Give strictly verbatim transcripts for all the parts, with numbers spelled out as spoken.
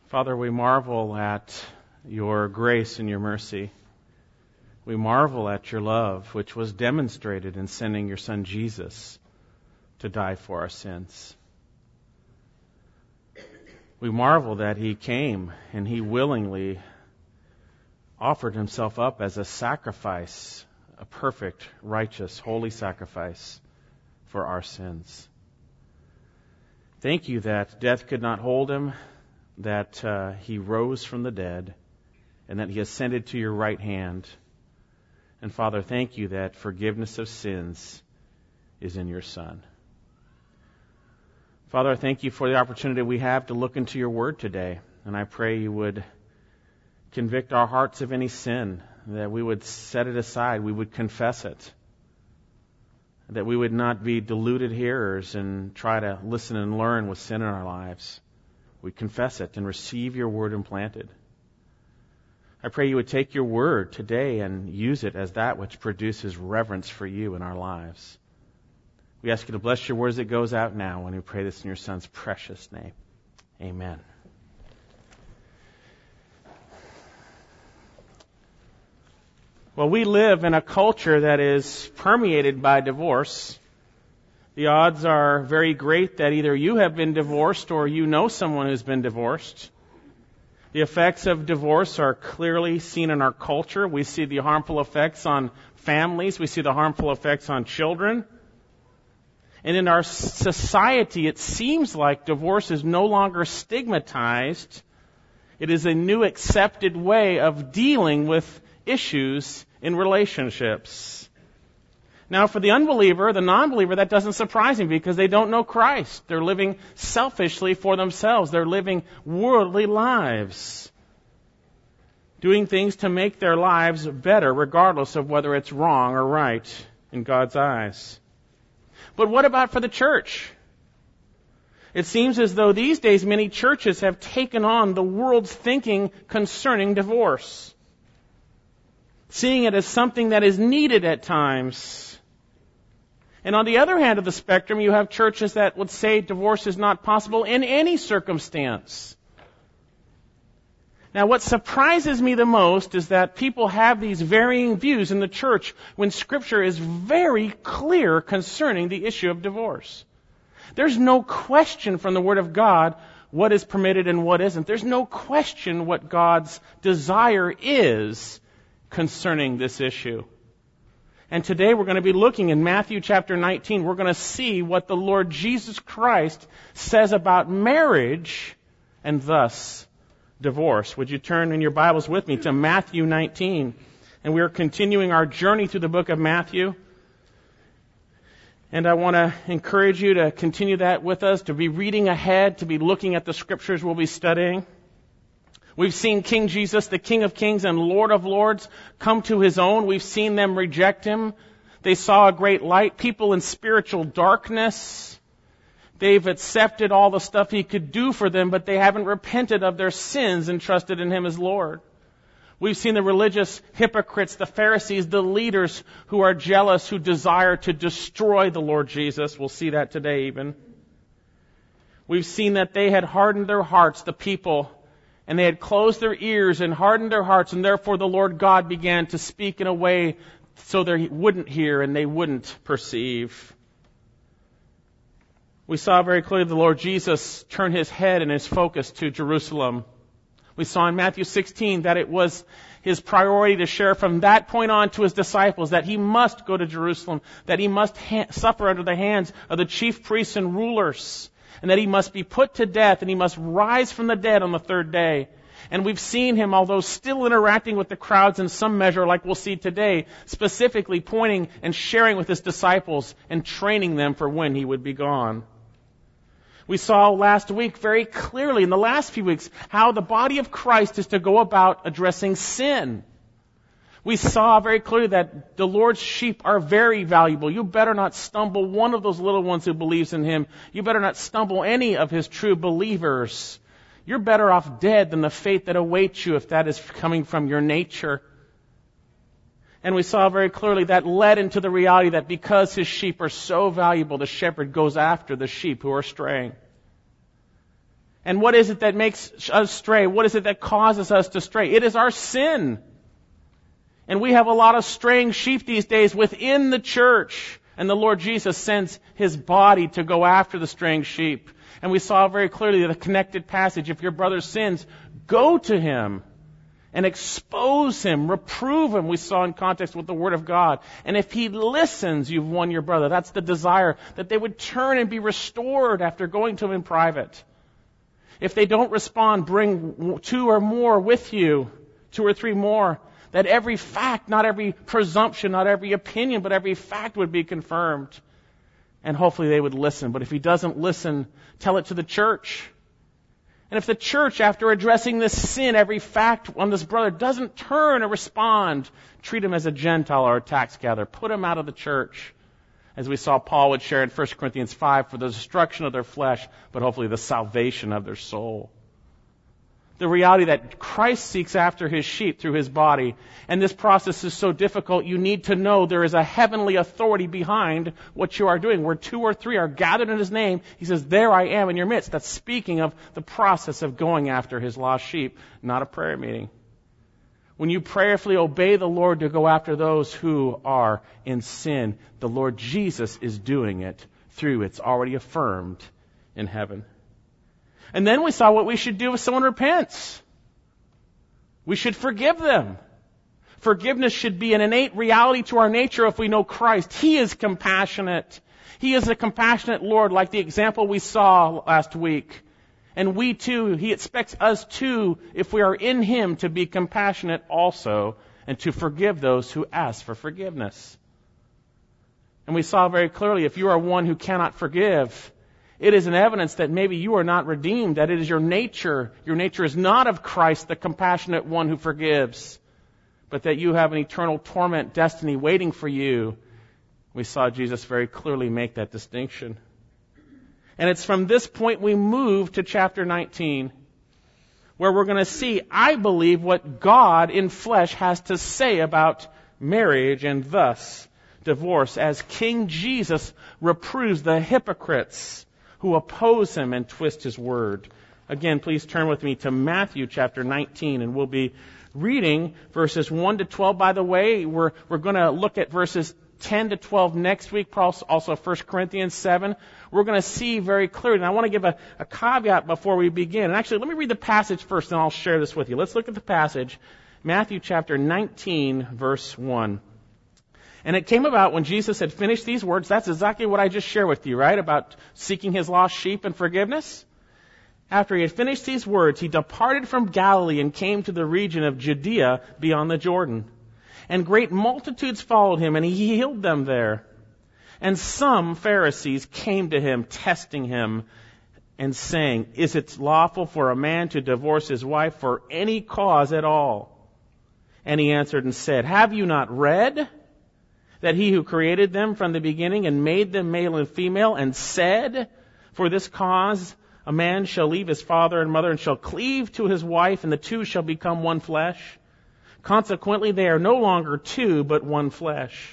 Father, we marvel at your grace and your mercy. We marvel at your love, which was demonstrated in sending your Son Jesus to die for our sins. We marvel that he came and he willingly offered himself up as a sacrifice, a perfect, righteous, holy sacrifice for our sins. Thank you that death could not hold him, that uh, he rose from the dead, and that he ascended to your right hand. And Father, thank you that forgiveness of sins is in your Son. Father, I thank you for the opportunity we have to look into your word today. And I pray you would convict our hearts of any sin, that we would set it aside, we would confess it, that we would not be deluded hearers and try to listen and learn with sin in our lives. We confess it and receive your word implanted. I pray you would take your word today and use it as that which produces reverence for you in our lives. We ask you to bless your word as it goes out now, and we pray this in your Son's precious name. Amen. Well, we live in a culture that is permeated by divorce. The odds are very great that either you have been divorced or you know someone who's been divorced. The effects of divorce are clearly seen in our culture. We see the harmful effects on families. We see the harmful effects on children. And in our society, it seems like divorce is no longer stigmatized. It is a new accepted way of dealing with issues in relationships. Now, for the unbeliever, the non-believer, that doesn't surprise me because they don't know Christ. They're living selfishly for themselves. They're living worldly lives, doing things to make their lives better, regardless of whether it's wrong or right in God's eyes. But what about for the church? It seems as though these days many churches have taken on the world's thinking concerning divorce, seeing it as something that is needed at times. And on the other hand of the spectrum, you have churches that would say divorce is not possible in any circumstance. Now, what surprises me the most is that people have these varying views in the church when Scripture is very clear concerning the issue of divorce. There's no question from the Word of God what is permitted and what isn't. There's no question what God's desire is concerning this issue. And today we're going to be looking in Matthew chapter nineteen. We're going to see what the Lord Jesus Christ says about marriage and thus divorce. Would you turn in your Bibles with me to Matthew nineteen? And we are continuing our journey through the book of Matthew. And I want to encourage you to continue that with us, to be reading ahead, to be looking at the scriptures we'll be studying. We've seen King Jesus, the King of Kings and Lord of Lords, come to his own. We've seen them reject him. They saw a great light. People in spiritual darkness. They've accepted all the stuff he could do for them, but they haven't repented of their sins and trusted in him as Lord. We've seen the religious hypocrites, the Pharisees, the leaders who are jealous, who desire to destroy the Lord Jesus. We'll see that today even. We've seen that they had hardened their hearts, the people, and they had closed their ears and hardened their hearts, and therefore the Lord God began to speak in a way so they wouldn't hear and they wouldn't perceive. We saw very clearly the Lord Jesus turn his head and his focus to Jerusalem. We saw in Matthew sixteen that it was his priority to share from that point on to his disciples that he must go to Jerusalem, that he must ha- suffer under the hands of the chief priests and rulers, and that he must be put to death, and he must rise from the dead on the third day. And we've seen him, although still interacting with the crowds in some measure, like we'll see today, specifically pointing and sharing with his disciples and training them for when he would be gone. We saw last week very clearly, in the last few weeks, how the body of Christ is to go about addressing sin. We saw very clearly that the Lord's sheep are very valuable. You better not stumble one of those little ones who believes in him. You better not stumble any of his true believers. You're better off dead than the fate that awaits you if that is coming from your nature. And we saw very clearly that led into the reality that because his sheep are so valuable, the shepherd goes after the sheep who are straying. And what is it that makes us stray? What is it that causes us to stray? It is our sin. And we have a lot of straying sheep these days within the church. And the Lord Jesus sends His body to go after the straying sheep. And we saw very clearly the connected passage. If your brother sins, go to him and expose him, reprove him. We saw in context with the Word of God. And if he listens, you've won your brother. That's the desire, that they would turn and be restored after going to him in private. If they don't respond, bring two or more with you, two or three more, that every fact, not every presumption, not every opinion, but every fact would be confirmed. And hopefully they would listen. But if he doesn't listen, tell it to the church. And if the church, after addressing this sin, every fact on this brother, doesn't turn or respond, treat him as a Gentile or a tax gatherer. Put him out of the church. As we saw Paul would share in First Corinthians five, for the destruction of their flesh, but hopefully the salvation of their soul. The reality that Christ seeks after His sheep through His body. And this process is so difficult, you need to know there is a heavenly authority behind what you are doing. Where two or three are gathered in His name, He says, there I am in your midst. That's speaking of the process of going after His lost sheep, not a prayer meeting. When you prayerfully obey the Lord to go after those who are in sin, the Lord Jesus is doing it through it's already affirmed in heaven. And then we saw what we should do if someone repents. We should forgive them. Forgiveness should be an innate reality to our nature if we know Christ. He is compassionate. He is a compassionate Lord, like the example we saw last week. And we too, He expects us too, if we are in Him, to be compassionate also and to forgive those who ask for forgiveness. And we saw very clearly, if you are one who cannot forgive, it is an evidence that maybe you are not redeemed, that it is your nature. Your nature is not of Christ, the compassionate one who forgives, but that you have an eternal torment destiny waiting for you. We saw Jesus very clearly make that distinction. And it's from this point we move to chapter nineteen, where we're going to see, I believe, what God in flesh has to say about marriage and thus divorce, as King Jesus reproves the hypocrites who oppose Him and twist His word. Again, please turn with me to Matthew chapter nineteen, and we'll be reading verses one to twelve. By the way, we're, we're going to look at verses ten to twelve next week, also First Corinthians seven. We're going to see very clearly, and I want to give a, a caveat before we begin. And actually, let me read the passage first, and I'll share this with you. Let's look at the passage, Matthew chapter nineteen, verse one. And it came about when Jesus had finished these words, that's exactly what I just shared with you, right? About seeking His lost sheep and forgiveness. After He had finished these words, He departed from Galilee and came to the region of Judea beyond the Jordan. And great multitudes followed Him, and He healed them there. And some Pharisees came to Him, testing Him, and saying, is it lawful for a man to divorce his wife for any cause at all? And He answered and said, have you not read that He who created them from the beginning and made them male and female, and said, for this cause a man shall leave his father and mother and shall cleave to his wife, and the two shall become one flesh? Consequently, they are no longer two, but one flesh.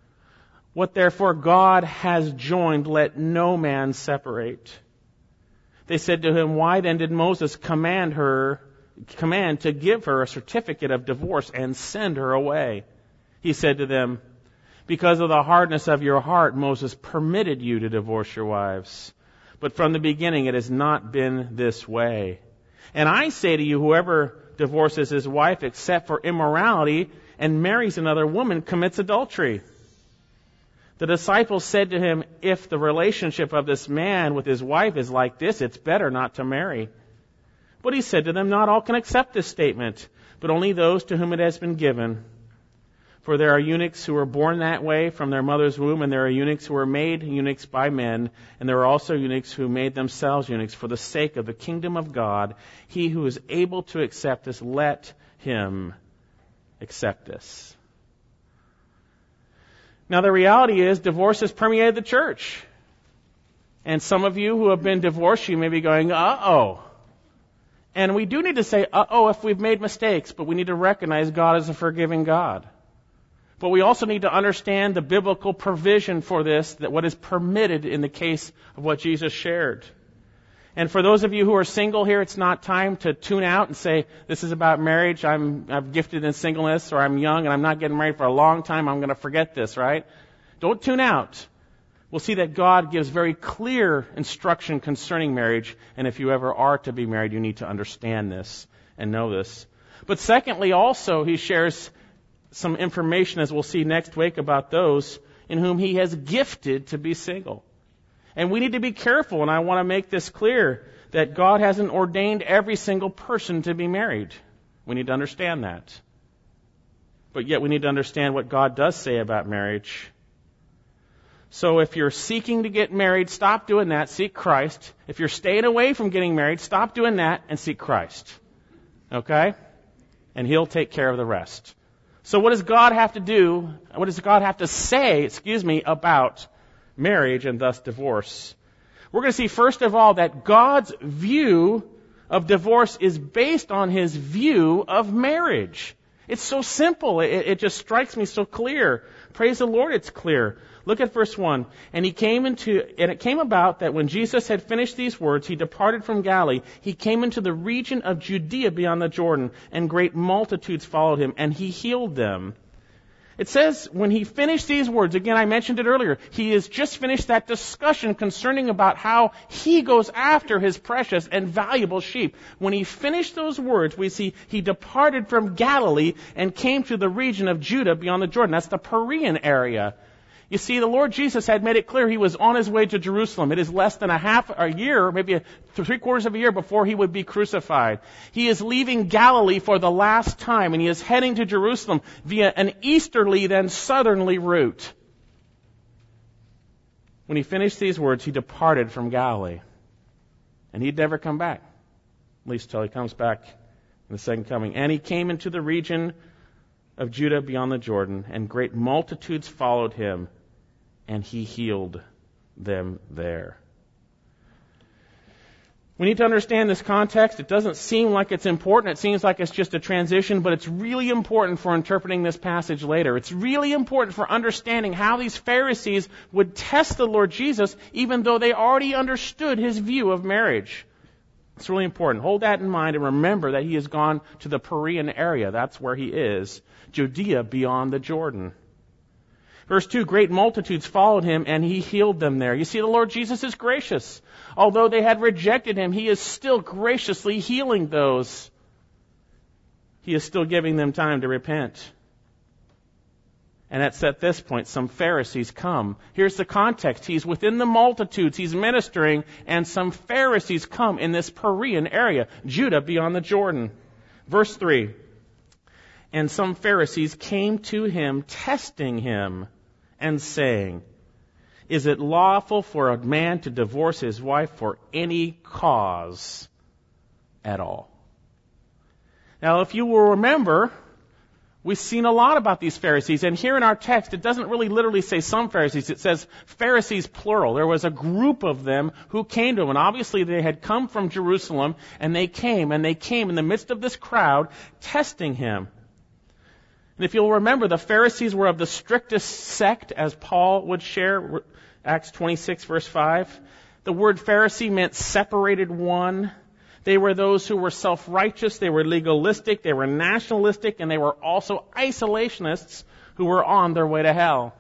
What therefore God has joined, let no man separate. They said to Him, why then did Moses command her, command to give her a certificate of divorce and send her away? He said to them, because of the hardness of your heart, Moses permitted you to divorce your wives. But from the beginning it has not been this way. And I say to you, whoever divorces his wife except for immorality and marries another woman commits adultery. The disciples said to Him, if the relationship of this man with his wife is like this, it's better not to marry. But He said to them, not all can accept this statement, but only those to whom it has been given. For there are eunuchs who are born that way from their mother's womb, and there are eunuchs who are made eunuchs by men, and there are also eunuchs who made themselves eunuchs for the sake of the kingdom of God. He who is able to accept this, let him accept this. Now the reality is, divorce has permeated the church. And some of you who have been divorced, you may be going, uh-oh. And we do need to say, uh-oh, if we've made mistakes, but we need to recognize God is a forgiving God. But we also need to understand the biblical provision for this, that what is permitted in the case of what Jesus shared. And for those of you who are single here, it's not time to tune out and say, this is about marriage, I'm, I'm gifted in singleness, or I'm young and I'm not getting married for a long time, I'm going to forget this, right? Don't tune out. We'll see that God gives very clear instruction concerning marriage, and if you ever are to be married, you need to understand this and know this. But secondly, also, he shares some information, as we'll see next week, about those in whom he has gifted to be single. And we need to be careful, and I want to make this clear, that God hasn't ordained every single person to be married. We need to understand that. But yet we need to understand what God does say about marriage. So if you're seeking to get married, stop doing that, seek Christ. If you're staying away from getting married, stop doing that and seek Christ. Okay? And He'll take care of the rest. So what does God have to do, what does God have to say, excuse me, about marriage and thus divorce? We're going to see first of all that God's view of divorce is based on His view of marriage. It's so simple. It, it just strikes me so clear. Praise the Lord, it's clear. Look at verse one. And he came into, and it came about that when Jesus had finished these words, he departed from Galilee. He came into the region of Judea beyond the Jordan, and great multitudes followed him, and he healed them. It says, when he finished these words, again, I mentioned it earlier, he has just finished that discussion concerning about how he goes after his precious and valuable sheep. When he finished those words, we see he departed from Galilee and came to the region of Judah beyond the Jordan. That's the Perean area. You see, the Lord Jesus had made it clear he was on his way to Jerusalem. It is less than a half a year, maybe a three quarters of a year before he would be crucified. He is leaving Galilee for the last time, and he is heading to Jerusalem via an easterly, then southerly route. When he finished these words, he departed from Galilee. And he'd never come back, at least till he comes back in the second coming. And he came into the region of Judah beyond the Jordan, and great multitudes followed him, and he healed them there. We need to understand this context. It doesn't seem like it's important. It seems like it's just a transition, but it's really important for interpreting this passage later. It's really important for understanding how these Pharisees would test the Lord Jesus, even though they already understood his view of marriage. It's really important. Hold that in mind and remember that he has gone to the Perean area. That's where he is. Judea beyond the Jordan. Verse two, great multitudes followed him, and he healed them there. You see, the Lord Jesus is gracious. Although they had rejected him, he is still graciously healing those. He is still giving them time to repent. And it's at this point some Pharisees come. Here's the context. He's within the multitudes. He's ministering, and some Pharisees come in this Perean area, Judah beyond the Jordan. Verse three, and some Pharisees came to him, testing him, and saying, is it lawful for a man to divorce his wife for any cause at all? Now, if you will remember, we've seen a lot about these Pharisees, and here in our text, it doesn't really literally say some Pharisees. It says Pharisees plural. There was a group of them who came to him, and obviously they had come from Jerusalem, and they came, and they came in the midst of this crowd, testing him. And if you'll remember, the Pharisees were of the strictest sect, as Paul would share, Acts twenty-six, verse five. The word Pharisee meant separated one. They were those who were self-righteous, they were legalistic, they were nationalistic, and they were also isolationists who were on their way to hell.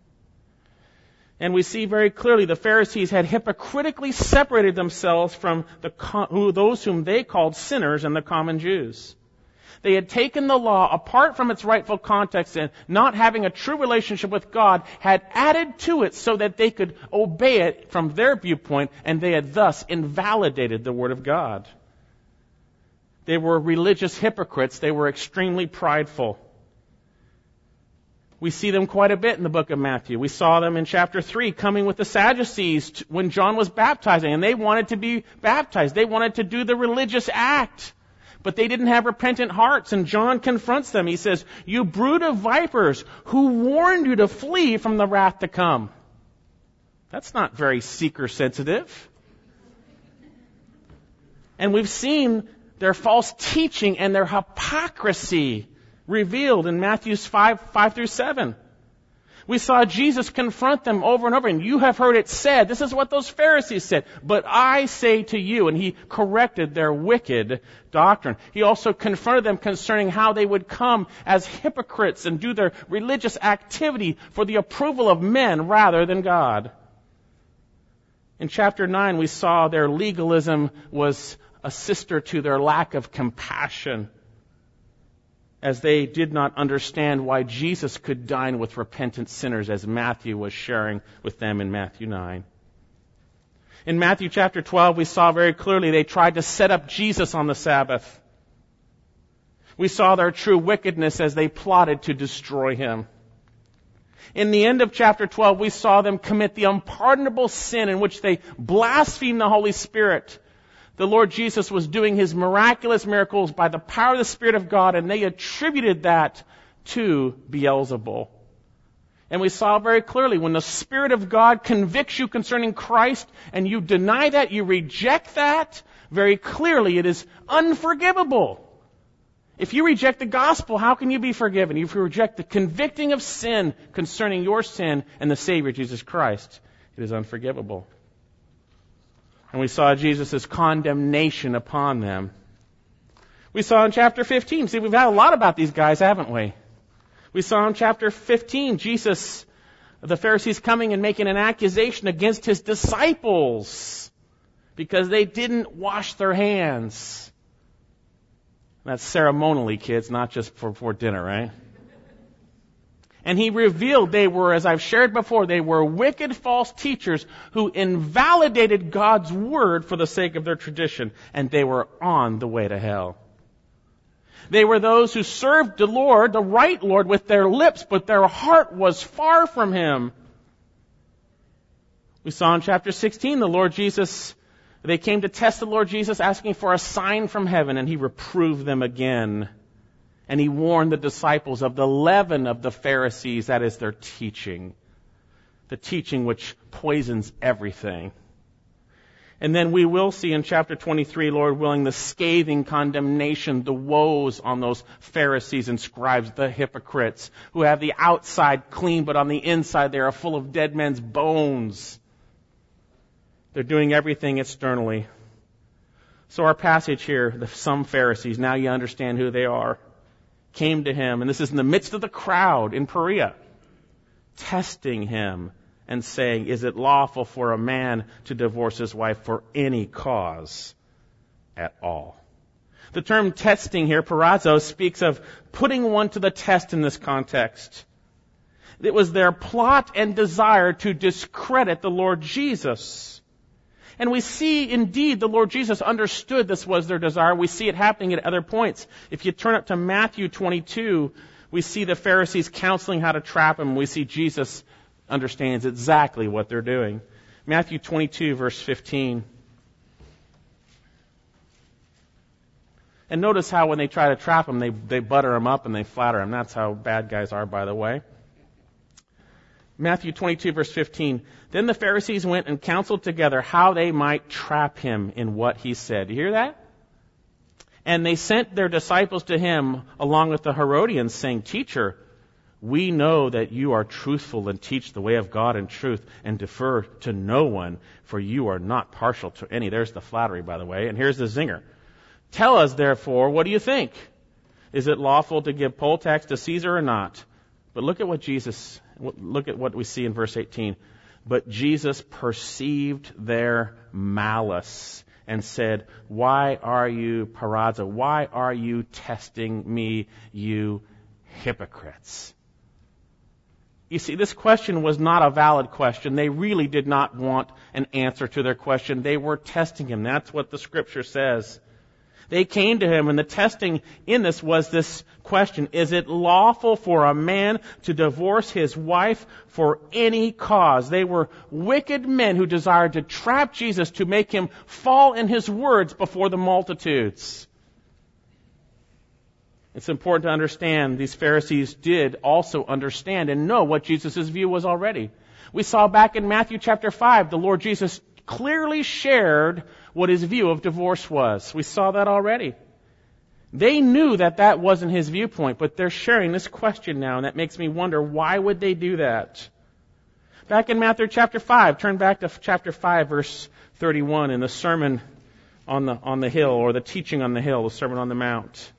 And we see very clearly the Pharisees had hypocritically separated themselves from the, who, those whom they called sinners and the common Jews. They had taken the law apart from its rightful context and, not having a true relationship with God, had added to it so that they could obey it from their viewpoint, and they had thus invalidated the Word of God. They were religious hypocrites. They were extremely prideful. We see them quite a bit in the book of Matthew. We saw them in chapter three coming with the Sadducees when John was baptizing, and they wanted to be baptized. They wanted to do the religious act. But they didn't have repentant hearts, and John confronts them. He says, you brood of vipers, who warned you to flee from the wrath to come? That's not very seeker-sensitive. And we've seen their false teaching and their hypocrisy revealed in Matthew five, five through seven. We saw Jesus confront them over and over, and you have heard it said. This is what those Pharisees said. But I say to you, and he corrected their wicked doctrine. He also confronted them concerning how they would come as hypocrites and do their religious activity for the approval of men rather than God. In chapter nine, we saw their legalism was a sister to their lack of compassion, as they did not understand why Jesus could dine with repentant sinners, as Matthew was sharing with them in Matthew nine. In Matthew chapter twelve, we saw very clearly they tried to set up Jesus on the Sabbath. We saw their true wickedness as they plotted to destroy him. In the end of chapter twelve, we saw them commit the unpardonable sin in which they blasphemed the Holy Spirit. The Lord Jesus was doing his miraculous miracles by the power of the Spirit of God, and they attributed that to Beelzebul. And we saw very clearly when the Spirit of God convicts you concerning Christ and you deny that, you reject that, very clearly it is unforgivable. If you reject the gospel, how can you be forgiven? If you reject the convicting of sin concerning your sin and the Savior, Jesus Christ, it is unforgivable. And we saw Jesus' condemnation upon them. We saw in chapter fifteen, see, we've had a lot about these guys, haven't we? We saw in chapter fifteen, Jesus, the Pharisees coming and making an accusation against his disciples because they didn't wash their hands. That's ceremonially, kids, not just for, for dinner, right? And he revealed they were, as I've shared before, they were wicked false teachers who invalidated God's word for the sake of their tradition, and they were on the way to hell. They were those who served the Lord, the right Lord, with their lips, but their heart was far from him. We saw in chapter sixteen, the Lord Jesus, they came to test the Lord Jesus, asking for a sign from heaven, and he reproved them again. And he warned the disciples of the leaven of the Pharisees, that is their teaching. The teaching which poisons everything. And then we will see in chapter twenty-three, Lord willing, the scathing condemnation, the woes on those Pharisees and scribes, the hypocrites, who have the outside clean, but on the inside they are full of dead men's bones. They're doing everything externally. So our passage here, the some Pharisees, now you understand who they are, came to him, and this is in the midst of the crowd in Perea, testing him and saying, is it lawful for a man to divorce his wife for any cause at all? The term testing here, parazo, speaks of putting one to the test in this context. It was their plot and desire to discredit the Lord Jesus. And we see, indeed, the Lord Jesus understood this was their desire. We see it happening at other points. If you turn up to Matthew twenty-two, we see the Pharisees counseling how to trap him. We see Jesus understands exactly what they're doing. Matthew twenty-two, verse fifteen. And notice how when they try to trap him, they, they butter him up and they flatter him. That's how bad guys are, by the way. Matthew twenty-two, verse fifteen. Then the Pharisees went and counseled together how they might trap him in what he said. You hear that? And they sent their disciples to him along with the Herodians, saying, Teacher, we know that you are truthful and teach the way of God in truth and defer to no one, for you are not partial to any. There's the flattery, by the way. And here's the zinger. Tell us, therefore, what do you think? Is it lawful to give poll tax to Caesar or not? But look at what Jesus, look at what we see in verse eighteen. But Jesus perceived their malice and said, why are you, parazo, why are you testing me, you hypocrites? You see, this question was not a valid question. They really did not want an answer to their question. They were testing him. That's what the scripture says. They came to him, and the testing in this was this question: is it lawful for a man to divorce his wife for any cause? They were wicked men who desired to trap Jesus, to make him fall in his words before the multitudes. It's important to understand these Pharisees did also understand and know what Jesus' view was already. We saw back in Matthew chapter five, the Lord Jesus clearly shared what his view of divorce was. We saw that already. They knew that that wasn't his viewpoint, but they're sharing this question now, and that makes me wonder, why would they do that? Back in Matthew chapter five, turn back to chapter five, verse thirty-one, in the Sermon on the, on the Hill, or the teaching on the hill, the Sermon on the Mount.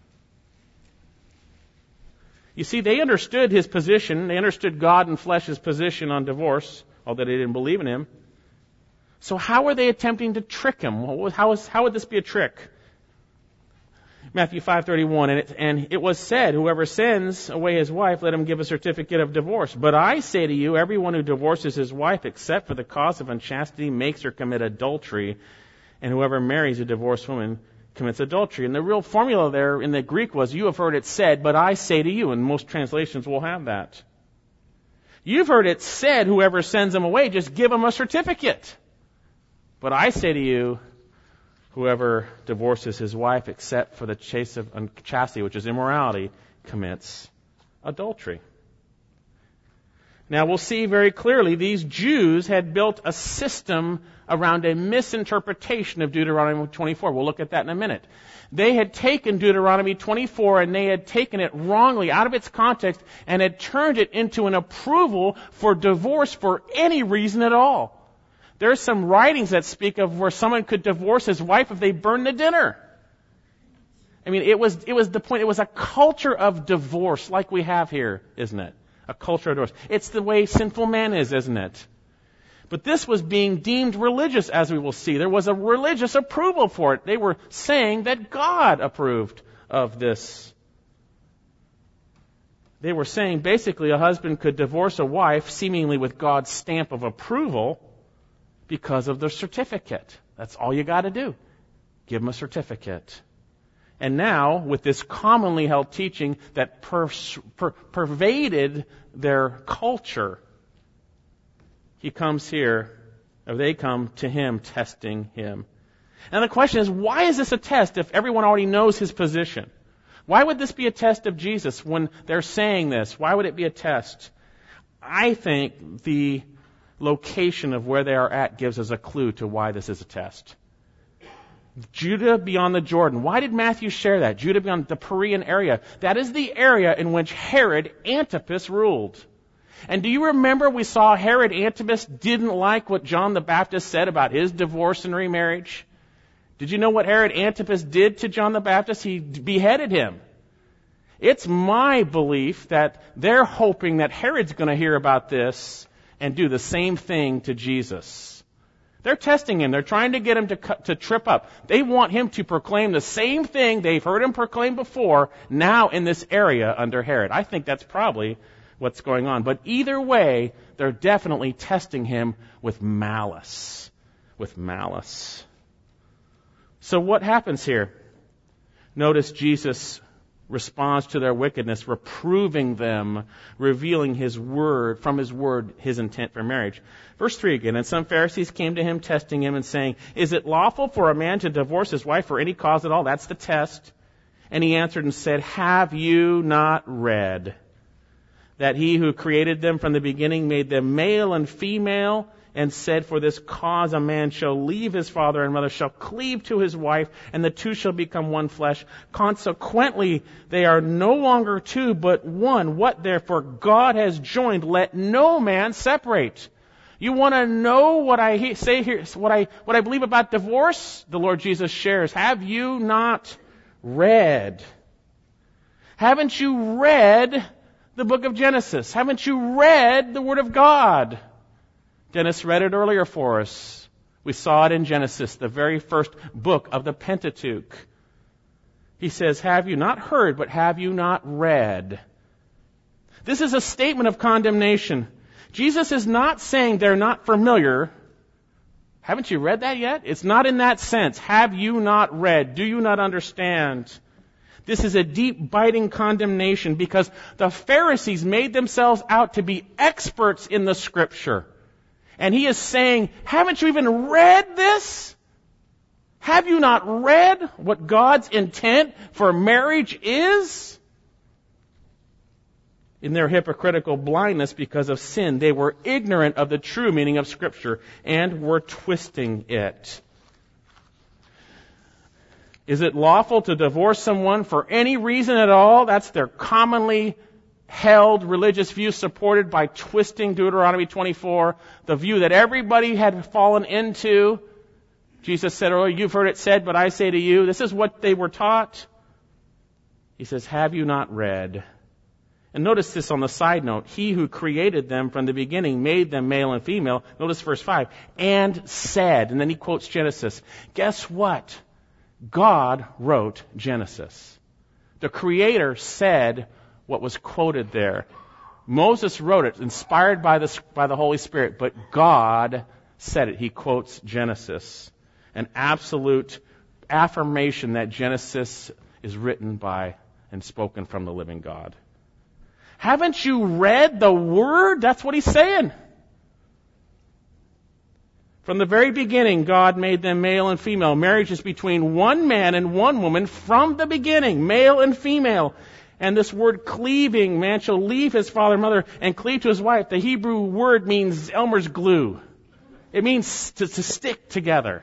You see, they understood his position. They understood God and flesh's position on divorce, although they didn't believe in him. So how are they attempting to trick him? How, is, how would this be a trick? Matthew five thirty-one, and it, and it was said, whoever sends away his wife, let him give a certificate of divorce. But I say to you, everyone who divorces his wife except for the cause of unchastity makes her commit adultery, and whoever marries a divorced woman commits adultery. And the real formula there in the Greek was, you have heard it said, but I say to you, and most translations will have that. You've heard it said, whoever sends them away, just give them a certificate. But I say to you, whoever divorces his wife except for the chase of unchastity, which is immorality, commits adultery. Now we'll see very clearly these Jews had built a system around a misinterpretation of Deuteronomy twenty-four. We'll look at that in a minute. They had taken Deuteronomy twenty-four and they had taken it wrongly out of its context and had turned it into an approval for divorce for any reason at all. There are some writings that speak of where someone could divorce his wife if they burned the dinner. I mean, it was, it was the point, it was a culture of divorce like we have here, isn't it? A culture of divorce. It's the way sinful man is, isn't it? But this was being deemed religious, as we will see. There was a religious approval for it. They were saying that God approved of this. They were saying basically a husband could divorce a wife seemingly with God's stamp of approval because of the certificate. That's all you got to do. Give them a certificate. And now, with this commonly held teaching that per, per, pervaded their culture, he comes here, or they come to him, testing him. And the question is, why is this a test if everyone already knows his position? Why would this be a test of Jesus when they're saying this? Why would it be a test? I think the location of where they are at gives us a clue to why this is a test. Judah beyond the Jordan. Why did Matthew share that? Judah beyond the Perean area. That is the area in which Herod Antipas ruled. And do you remember we saw Herod Antipas didn't like what John the Baptist said about his divorce and remarriage? Did you know what Herod Antipas did to John the Baptist? He beheaded him. It's my belief that they're hoping that Herod's going to hear about this and do the same thing to Jesus. They're testing him. They're trying to get him to to trip up. They want him to proclaim the same thing they've heard him proclaim before, now in this area under Herod. I think that's probably what's going on. But either way, they're definitely testing him with malice. With malice. So what happens here? Notice Jesus responds to their wickedness, reproving them, revealing his word, from his word, his intent for marriage. Verse three again, and some Pharisees came to him, testing him and saying, is it lawful for a man to divorce his wife for any cause at all? That's the test. And he answered and said, have you not read that he who created them from the beginning made them male and female, and said, for this cause a man shall leave his father and mother, shall cleave to his wife, and the two shall become one flesh. Consequently, they are no longer two, but one. What therefore God has joined, let no man separate. You want to know what I say here, what I, what I believe about divorce? The Lord Jesus shares. Have you not read? Haven't you read the book of Genesis? Haven't you read the Word of God? Dennis read it earlier for us. We saw it in Genesis, the very first book of the Pentateuch. He says, have you not heard, but have you not read? This is a statement of condemnation. Jesus is not saying they're not familiar. Haven't you read that yet? It's not in that sense. Have you not read? Do you not understand? This is a deep, biting condemnation because the Pharisees made themselves out to be experts in the Scripture. And he is saying, haven't you even read this? Have you not read what God's intent for marriage is? In their hypocritical blindness because of sin, they were ignorant of the true meaning of Scripture and were twisting it. Is it lawful to divorce someone for any reason at all? That's their commonly held religious view, supported by twisting Deuteronomy twenty-four, the view that everybody had fallen into. Jesus said earlier, you've heard it said, but I say to you, this is what they were taught. He says, have you not read? And notice this on the side note. He who created them from the beginning made them male and female. Notice verse five. And said, and then he quotes Genesis. Guess what? God wrote Genesis. The Creator said what was quoted there. Moses wrote it, inspired by the, by the Holy Spirit, but God said it. He quotes Genesis. An absolute affirmation that Genesis is written by and spoken from the living God. Haven't you read the Word? That's what he's saying. From the very beginning, God made them male and female. Marriage is between one man and one woman from the beginning, male and female. And this word cleaving, man shall leave his father and mother and cleave to his wife. The Hebrew word means Elmer's glue. It means to, to stick together.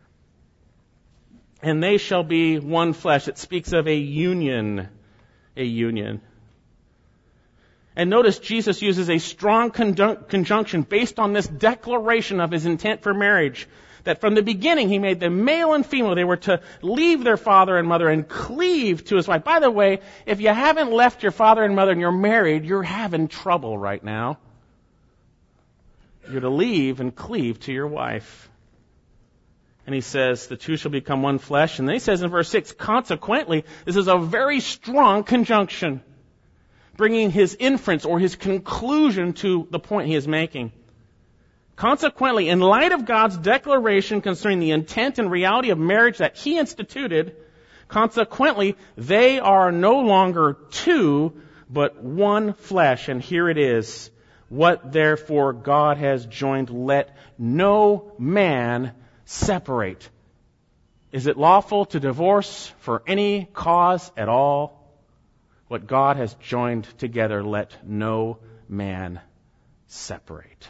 And they shall be one flesh. It speaks of a union. A union. And notice Jesus uses a strong conjun- conjunction based on this declaration of his intent for marriage. That from the beginning he made them male and female. They were to leave their father and mother and cleave to his wife. By the way, if you haven't left your father and mother and you're married, you're having trouble right now. You're to leave and cleave to your wife. And he says, the two shall become one flesh. And then he says in verse six, consequently, this is a very strong conjunction, bringing his inference or his conclusion to the point he is making. Consequently, in light of God's declaration concerning the intent and reality of marriage that he instituted, consequently, they are no longer two, but one flesh. And here it is. What therefore God has joined, let no man separate. Is it lawful to divorce for any cause at all? What God has joined together, let no man separate.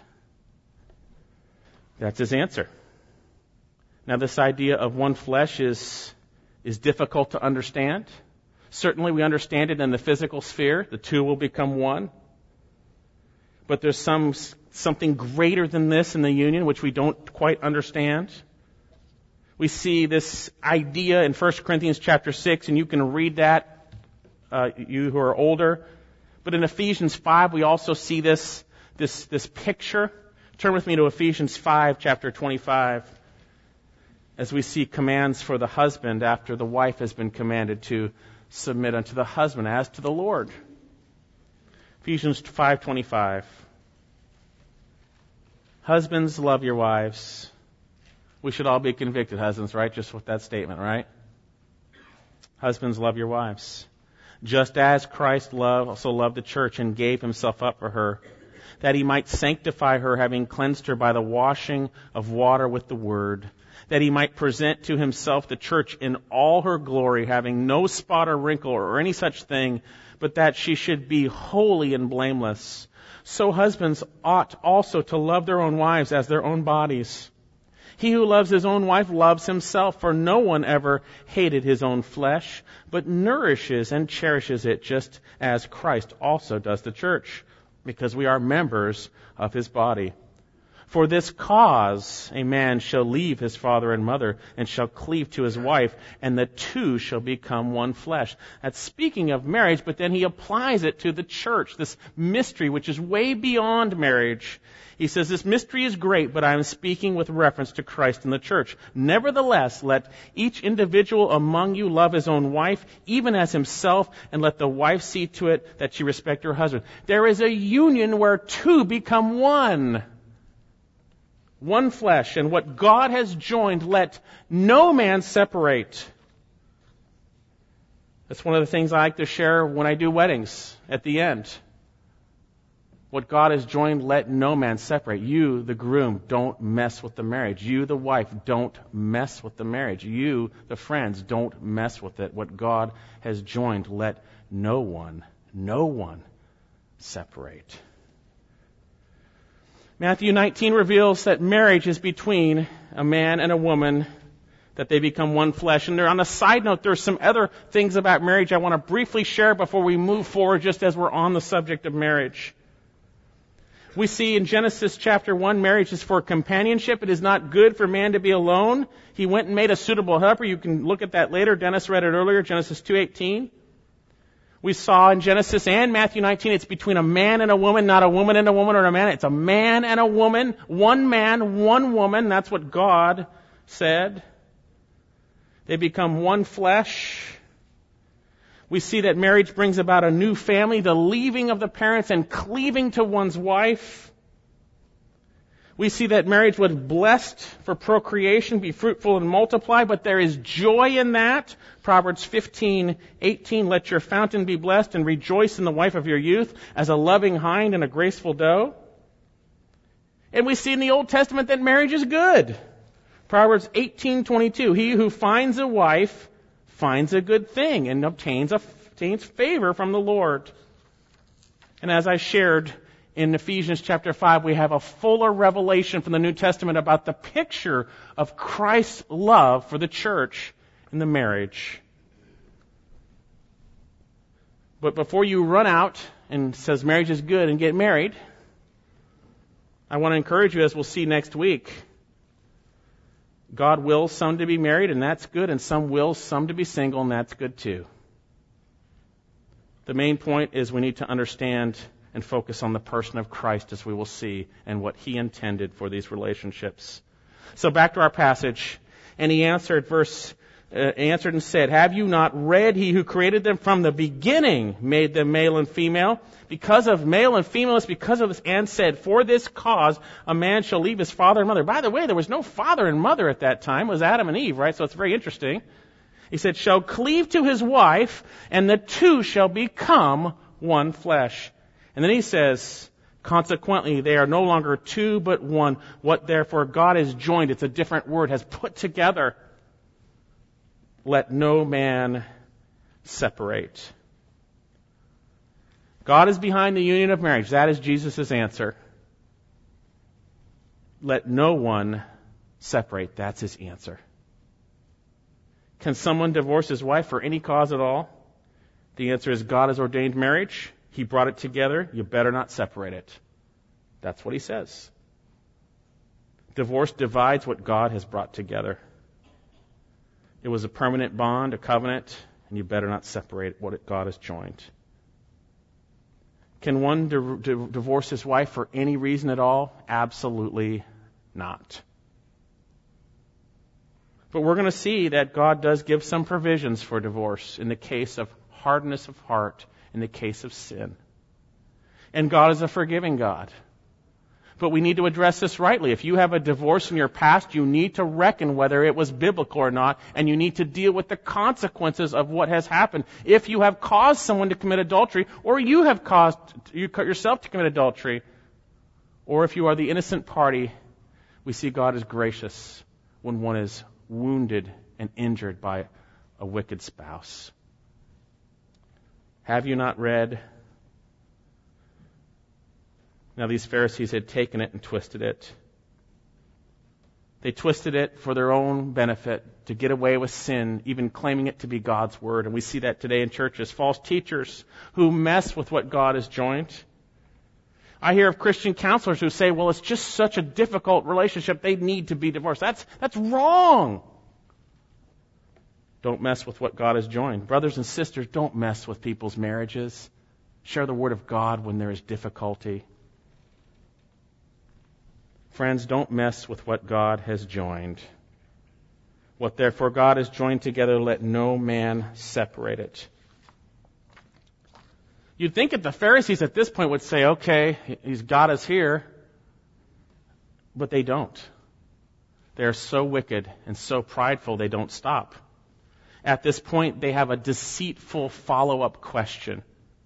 That's his answer. Now, this idea of one flesh is, is difficult to understand. Certainly we understand it in the physical sphere. The two will become one. But there's some something greater than this in the union, which we don't quite understand. We see this idea in First Corinthians chapter six, and you can read that, uh, you who are older. But in Ephesians five, we also see this, this, this picture. Turn with me to Ephesians five, chapter twenty-five, as we see commands for the husband after the wife has been commanded to submit unto the husband as to the Lord. Ephesians five twenty-five. Husbands, love your wives. We should all be convicted, husbands, right? Just with that statement, right? Husbands, love your wives. Just as Christ loved, also loved the church and gave himself up for her, that he might sanctify her, having cleansed her by the washing of water with the word, that he might present to himself the church in all her glory, having no spot or wrinkle or any such thing, but that she should be holy and blameless. So husbands ought also to love their own wives as their own bodies. He who loves his own wife loves himself, for no one ever hated his own flesh, but nourishes and cherishes it, just as Christ also does the church, because we are members of his body. For this cause a man shall leave his father and mother and shall cleave to his wife, and the two shall become one flesh. That's speaking of marriage, but then he applies it to the church, this mystery which is way beyond marriage. He says this mystery is great, but I am speaking with reference to Christ and the church. Nevertheless, let each individual among you love his own wife, even as himself, and let the wife see to it that she respect her husband. There is a union where two become one. One flesh, and what God has joined, let no man separate. That's one of the things I like to share when I do weddings at the end. What God has joined, let no man separate. You, the groom, don't mess with the marriage. You, the wife, don't mess with the marriage. You, the friends, don't mess with it. What God has joined, let no one, no one separate. Matthew nineteen reveals that marriage is between a man and a woman that they become one flesh. And there, on a side note, there's some other things about marriage I want to briefly share before we move forward, just as we're on the subject of marriage. We see in Genesis chapter one, marriage is for companionship. It is not good for man to be alone. He went and made a suitable helper. You can look at that later. Dennis read it earlier, Genesis two eighteen. We saw in Genesis and Matthew nineteen, it's between a man and a woman, not a woman and a woman or a man. It's a man and a woman, one man, one woman. That's what God said. They become one flesh. We see that marriage brings about a new family, the leaving of the parents and cleaving to one's wife. We see that marriage was blessed for procreation, be fruitful and multiply, but there is joy in that. Proverbs fifteen eighteen, let your fountain be blessed and rejoice in the wife of your youth as a loving hind and a graceful doe. And we see in the Old Testament that marriage is good. Proverbs eighteen twenty-two, he who finds a wife finds a good thing and obtains, a, obtains favor from the Lord. And as I shared in Ephesians chapter five, we have a fuller revelation from the New Testament about the picture of Christ's love for the church and the marriage. But before you run out and says marriage is good and get married, I want to encourage you, as we'll see next week, God wills some to be married, and that's good, and some wills some to be single, and that's good too. The main point is we need to understand and focus on the person of Christ, as we will see, and what He intended for these relationships. So back to our passage. And he answered, verse, uh, answered and said, have you not read, He who created them from the beginning made them male and female? Because of male and female, it's because of this, and said, for this cause a man shall leave his father and mother. By the way, there was no father and mother at that time. It was Adam and Eve, right? So it's very interesting. He said, shall cleave to his wife, and the two shall become one flesh. And then he says, consequently, they are no longer two but one. What therefore God has joined, it's a different word, has put together, let no man separate. God is behind the union of marriage. That is Jesus' answer. Let no one separate. That's His answer. Can someone divorce his wife for any cause at all? The answer is God has ordained marriage. He brought it together. You better not separate it. That's what He says. Divorce divides what God has brought together. It was a permanent bond, a covenant, and you better not separate what God has joined. Can one di- di- divorce his wife for any reason at all? Absolutely not. But we're going to see that God does give some provisions for divorce in the case of hardness of heart, in the case of sin. And God is a forgiving God. But we need to address this rightly. If you have a divorce in your past, you need to reckon whether it was biblical or not, and you need to deal with the consequences of what has happened. If you have caused someone to commit adultery, or you have caused you yourself to commit adultery, or if you are the innocent party, we see God is gracious when one is wounded and injured by a wicked spouse. Have you not read? Now these Pharisees had taken it and twisted it. They twisted it for their own benefit, to get away with sin, even claiming it to be God's word. And we see that today in churches. False teachers who mess with what God has joined. I hear of Christian counselors who say, well, it's just such a difficult relationship, they need to be divorced. That's, that's wrong. Don't mess with what God has joined. Brothers and sisters, don't mess with people's marriages. Share the word of God when there is difficulty. Friends, don't mess with what God has joined. What therefore God has joined together, let no man separate it. You'd think that the Pharisees at this point would say, okay, He's got us here. But they don't. They are so wicked and so prideful they don't stop. At this point, they have a deceitful follow-up question.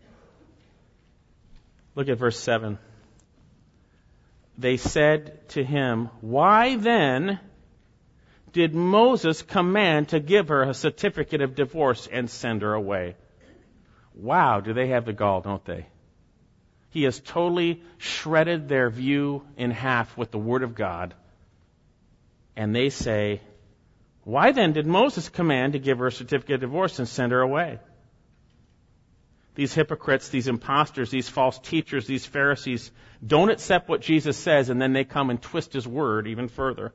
Look at verse seven. They said to him, why then did Moses command to give her a certificate of divorce and send her away? Wow, do they have the gall, don't they? He has totally shredded their view in half with the Word of God. And they say, Why then did Moses command to give her a certificate of divorce and send her away? These hypocrites, these imposters, these false teachers, these Pharisees don't accept what Jesus says, and then they come and twist his word even further.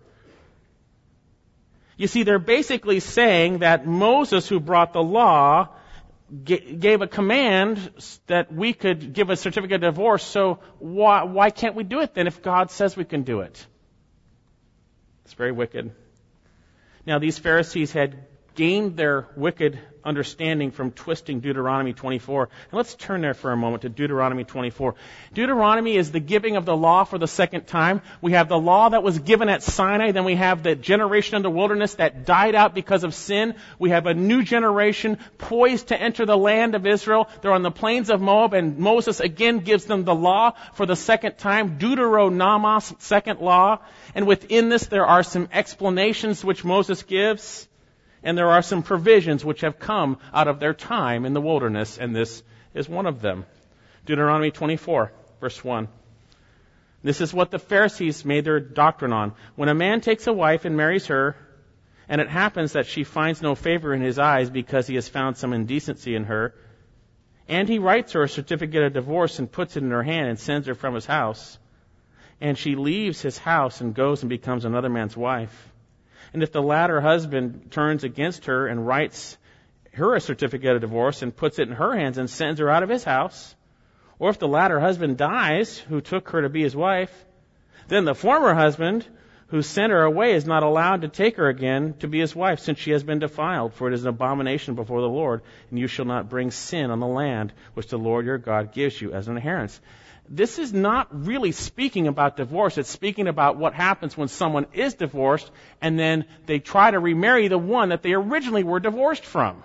You see, they're basically saying that Moses, who brought the law, gave a command that we could give a certificate of divorce, so why, why can't we do it then if God says we can do it? It's very wicked. Now, these Pharisees had gained their wicked understanding from twisting Deuteronomy twenty-four. And let's turn there for a moment to Deuteronomy twenty-four. Deuteronomy is the giving of the law for the second time. We have the law that was given at Sinai. Then we have the generation in the wilderness that died out because of sin. We have a new generation poised to enter the land of Israel. They're on the plains of Moab, and Moses again gives them the law for the second time, Deuteronomos, second law. And within this there are some explanations which Moses gives. And there are some provisions which have come out of their time in the wilderness, and this is one of them. Deuteronomy twenty-four, verse one. This is what the Pharisees made their doctrine on. When a man takes a wife and marries her, and it happens that she finds no favor in his eyes because he has found some indecency in her, and he writes her a certificate of divorce and puts it in her hand and sends her from his house, and she leaves his house and goes and becomes another man's wife, and if the latter husband turns against her and writes her a certificate of divorce and puts it in her hands and sends her out of his house, or if the latter husband dies, who took her to be his wife, then the former husband who sent her away is not allowed to take her again to be his wife, since she has been defiled, for it is an abomination before the Lord, and you shall not bring sin on the land which the Lord your God gives you as an inheritance. This is not really speaking about divorce. It's speaking about what happens when someone is divorced and then they try to remarry the one that they originally were divorced from.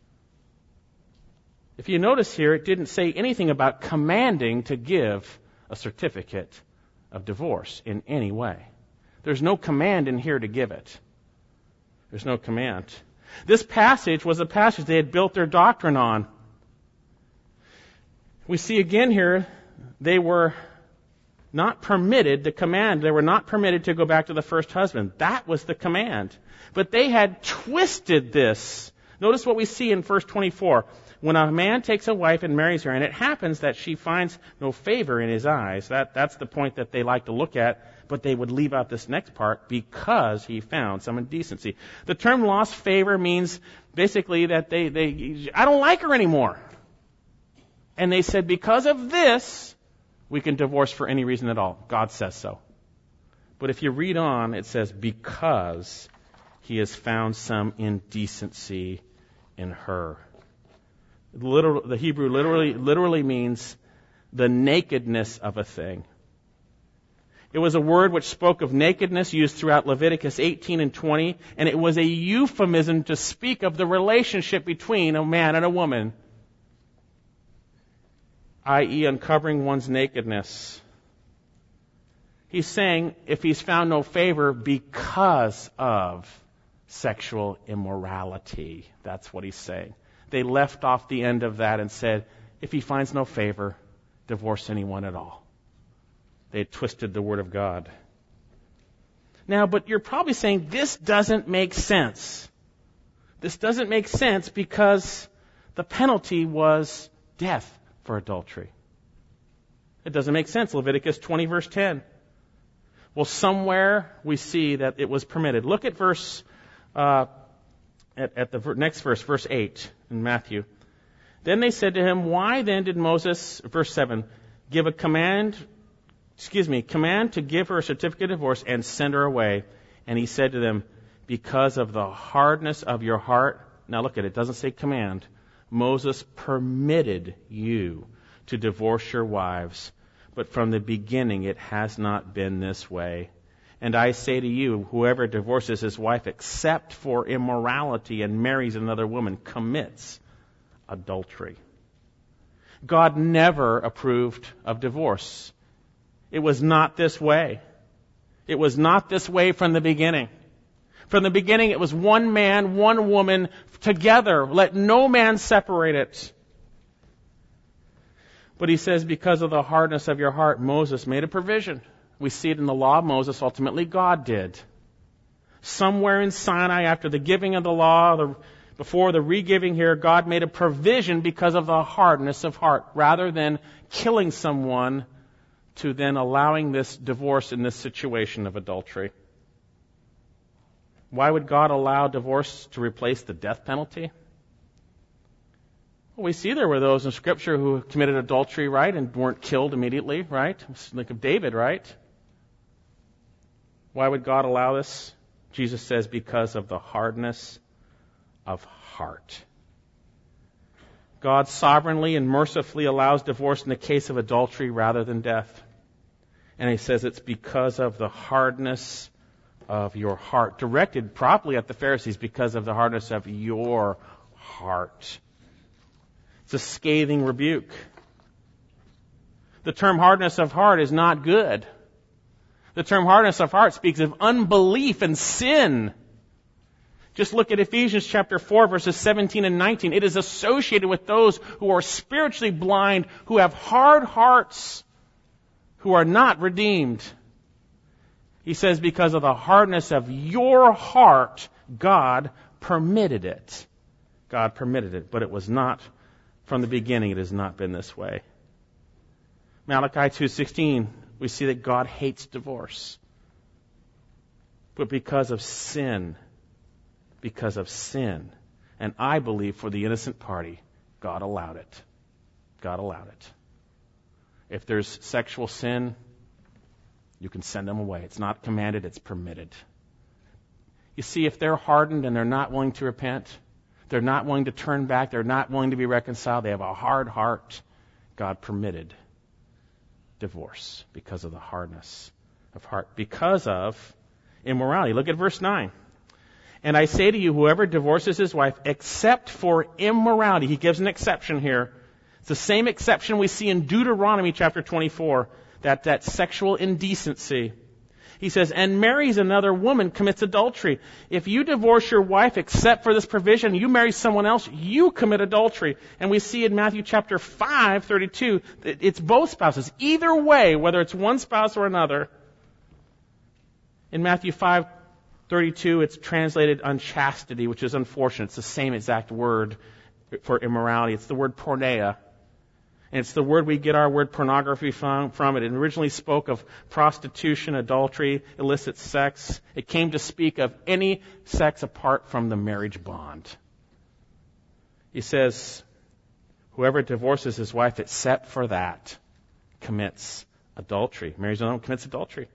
If you notice here, it didn't say anything about commanding to give a certificate of divorce in any way. There's no command in here to give it. There's no command. This passage was a passage they had built their doctrine on. We see again here, they were not permitted, the command, they were not permitted to go back to the first husband. That was the command. But they had twisted this. Notice what we see in verse twenty-four. When a man takes a wife and marries her, and it happens that she finds no favor in his eyes, that, that's the point that they like to look at, but they would leave out this next part, because he found some indecency. The term lost favor means basically that they, they I don't like her anymore. And they said, because of this, we can divorce for any reason at all. God says so. But if you read on, it says, because he has found some indecency in her. Literal, the Hebrew literally, literally means the nakedness of a thing. It was a word which spoke of nakedness used throughout Leviticus eighteen and twenty, and it was a euphemism to speak of the relationship between a man and a woman, that is uncovering one's nakedness. He's saying if he's found no favor because of sexual immorality. That's what he's saying. They left off the end of that and said, if he finds no favor, divorce anyone at all. They had twisted the word of God. Now, but you're probably saying, this doesn't make sense. This doesn't make sense because the penalty was death for adultery. It doesn't make sense. Leviticus twenty, verse ten. Well, somewhere we see that it was permitted. Look at verse, uh, at, at the next verse, verse eight in Matthew. Then they said to him, why then did Moses, verse seven, give a command, excuse me, command to give her a certificate of divorce and send her away? And he said to them, because of the hardness of your heart. Now look at it, it doesn't say command. Moses permitted you to divorce your wives, but from the beginning it has not been this way. And I say to you, whoever divorces his wife except for immorality and marries another woman commits adultery. God never approved of divorce. It was not this way. It was not this way from the beginning. From the beginning, it was one man, one woman together. Let no man separate it. But he says, because of the hardness of your heart, Moses made a provision. We see it in the law of Moses. Ultimately, God did. Somewhere in Sinai, after the giving of the law, the, before the re-giving here, God made a provision because of the hardness of heart, rather than killing someone to then allowing this divorce in this situation of adultery. Why would God allow divorce to replace the death penalty? Well, we see there were those in Scripture who committed adultery, right, and weren't killed immediately, right? Think of David, right? Why would God allow this? Jesus says, because of the hardness of heart. God sovereignly and mercifully allows divorce in the case of adultery rather than death. And he says it's because of the hardness of your heart. Directed properly at the Pharisees, because of the hardness of your heart. It's a scathing rebuke. The term hardness of heart is not good. The term hardness of heart speaks of unbelief and sin. Just look at Ephesians chapter four, verses seventeen and nineteen. It is associated with those who are spiritually blind, who have hard hearts, who are not redeemed. He says, because of the hardness of your heart, God permitted it. God permitted it, but it was not, from the beginning, it has not been this way. Malachi two sixteen, we see that God hates divorce. But because of sin, because of sin, and I believe for the innocent party, God allowed it. God allowed it. If there's sexual sin, you can send them away. It's not commanded, it's permitted. You see, if they're hardened and they're not willing to repent, they're not willing to turn back, they're not willing to be reconciled, they have a hard heart, God permitted divorce because of the hardness of heart, because of immorality. Look at verse nine. And I say to you, whoever divorces his wife except for immorality, he gives an exception here. It's the same exception we see in Deuteronomy chapter twenty-four, that, that sexual indecency. He says, and marries another woman, commits adultery. If you divorce your wife except for this provision, you marry someone else, you commit adultery. And we see in Matthew chapter five, thirty-two, that it's both spouses. Either way, whether it's one spouse or another. In Matthew five, thirty-two, it's translated unchastity, which is unfortunate. It's the same exact word for immorality. It's the word porneia. And it's the word we get our word pornography from, from. It originally spoke of prostitution, adultery, illicit sex. It came to speak of any sex apart from the marriage bond. He says, whoever divorces his wife except for that commits adultery. Marries another one, commits adultery.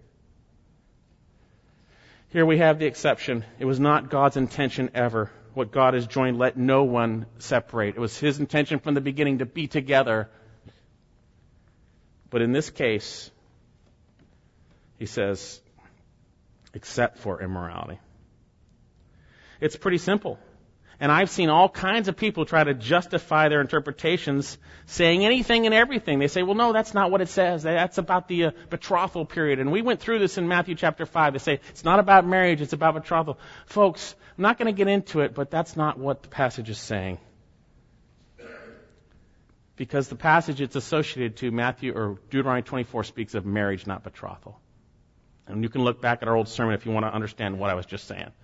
Here we have the exception. It was not God's intention ever. What God has joined, let no one separate. It was His intention from the beginning to be together. But in this case, He says, except for immorality. It's pretty simple. And I've seen all kinds of people try to justify their interpretations, saying anything and everything. They say, well, no, that's not what it says. That's about the uh, betrothal period. And we went through this in Matthew chapter five. They say, it's not about marriage, it's about betrothal. Folks, I'm not going to get into it, but that's not what the passage is saying. Because the passage it's associated to, Matthew or Deuteronomy twenty-four, speaks of marriage, not betrothal. And you can look back at our old sermon if you want to understand what I was just saying.